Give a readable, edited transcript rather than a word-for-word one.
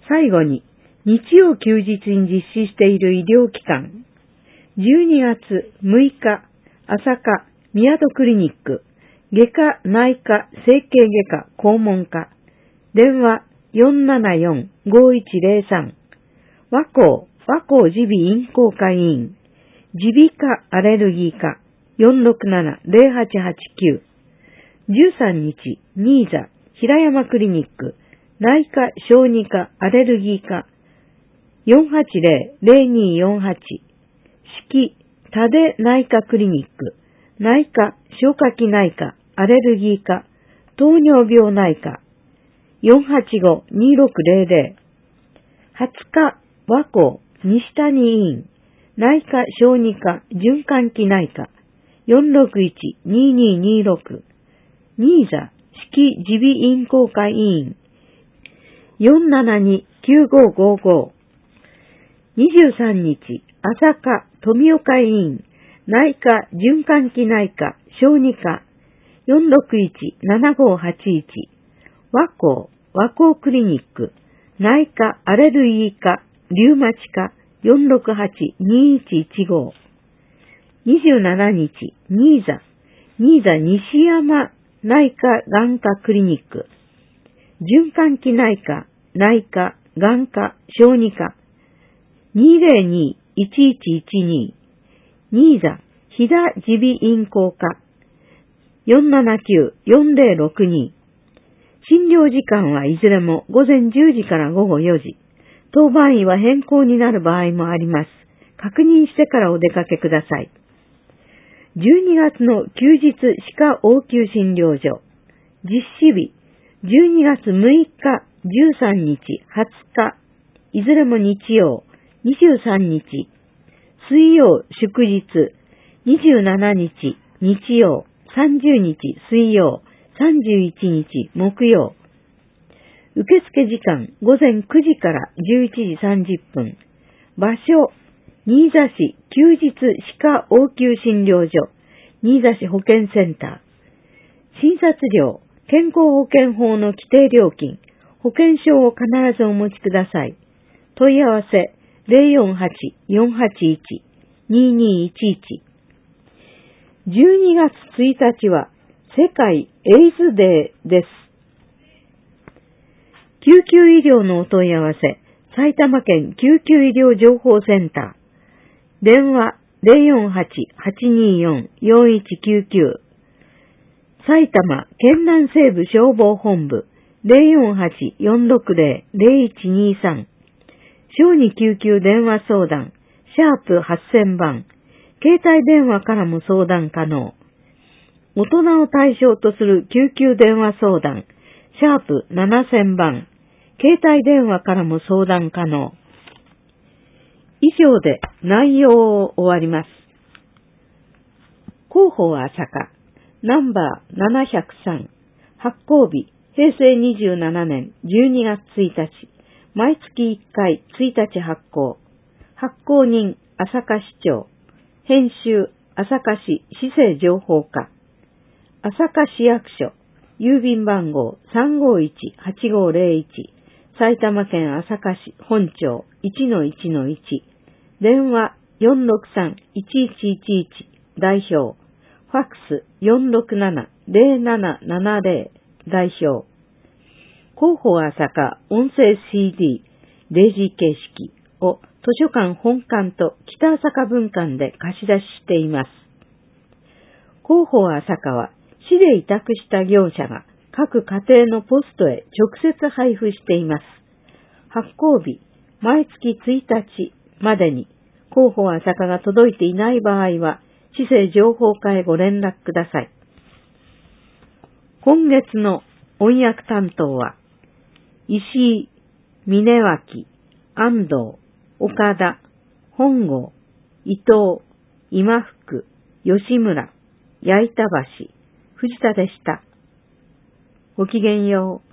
最後に、日曜休日に実施している医療機関、12月6日、朝霞、宮戸クリニック、外科、内科、整形外科、肛門科、電話474-5103、和光耳鼻咽喉科医院、耳鼻科アレルギー科、467-0889、13日、新座、平山クリニック、内科小児科アレルギー科、480-0248、四季多出内科クリニック、内科消化器内科アレルギー科、糖尿病内科、485-2600、20日、和光西谷医院、内科小児科循環器内科、461-2226、新座四季耳鼻咽喉科医院、472-9555、23日、朝霞富岡医院、内科循環器内科小児科、461-7581、和光クリニック、内科アレルギー科リウマチ科、468-2115、27日、新座西山内科眼科クリニック、循環器内科、内科、眼科、小児科、202-1112、新座、飛騨耳鼻咽喉科、479-4062、診療時間はいずれも午前10時から午後4時、当番医は変更になる場合もあります。確認してからお出かけください。12月の休日歯科応急診療所、実施日、12月6日、13日、20日、いずれも日曜、23日、水曜、祝日、27日、日曜、30日、水曜、31日、木曜。受付時間、午前9時から11時30分。場所、新座市休日歯科応急診療所、新座市保健センター。診察料、健康保険法の規定料金、保険証を必ずお持ちください。問い合わせ、048-481-2211。12月1日は世界エイズデーです。救急医療のお問い合わせ、埼玉県救急医療情報センター。電話048-824-4199。埼玉県南西部消防本部048-460-0123。小児救急電話相談、#8000番。携帯電話からも相談可能。大人を対象とする救急電話相談、#7000番。携帯電話からも相談可能。以上で内容を終わります。広報朝霞、ナンバー703、発行日、平成27年12月1日、毎月1回1日発行。発行人、朝霞市長。編集、朝霞市市政情報課。朝霞市役所、郵便番号351-8501、埼玉県朝霞市本町 1-1-1、電話463-1111、代表、ファックス467-0770、代表。広報朝霞音声 CD、デジ形式を図書館本館と北朝霞分館で貸し出ししています。広報朝霞は市で委託した業者が各家庭のポストへ直接配布しています。発行日、毎月1日までに広報朝霞が届いていない場合は、市政情報課へご連絡ください。今月の音訳担当は、石井、峯脇、安藤、岡田、本郷、伊藤、今福、吉村、矢板橋、藤田でした。ごきげんよう。